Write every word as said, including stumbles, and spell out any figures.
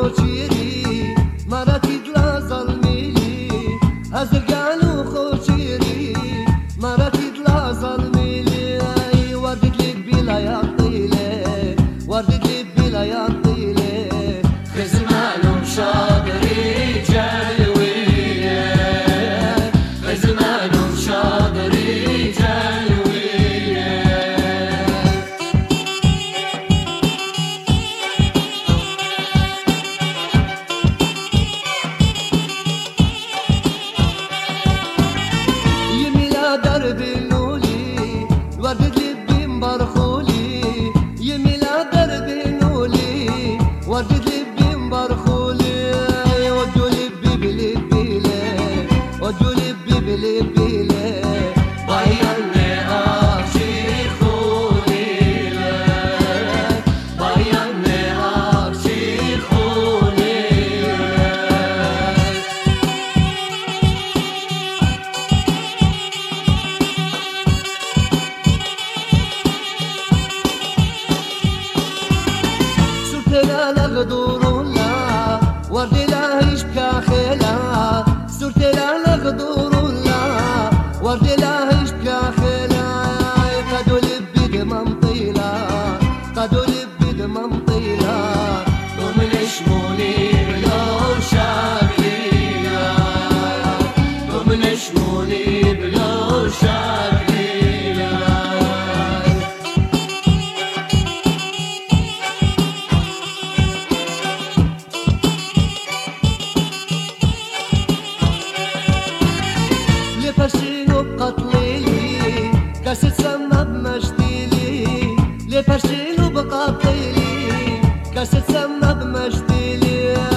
خوشيري مراتي دلا ظلميلي هزرقان وخوشيري مراتي دلا ظلميلي وردت لي بلا يطيلي وردت لي بلا يطيلي خزمان وشاطري جلوية خزمان وشاطري جلوية يميلا دربي نولي وردت لي بمبرخولي يميلا دربي نولي وردت لي بمبرخولي ودوا لبي بلبيلي ودوا لبي بلبيلي بايعني أرشي خوليلة بايعني أرشي خوليلة سرتنا لغدور لا ورد لا يشبكى خيلا سرتنا لغدور لا ورد لا يشبكى خيلا قدوا لبي دمم طيلة قدوا لبي دمم طيلة ومن شمولي بلو شاكليلة ومن شمولي بلو شاكليلة لفرشينو بقتليلي كاسة سما بمجديلي لفرشينو بقتليلي كاسة سما بمجديلي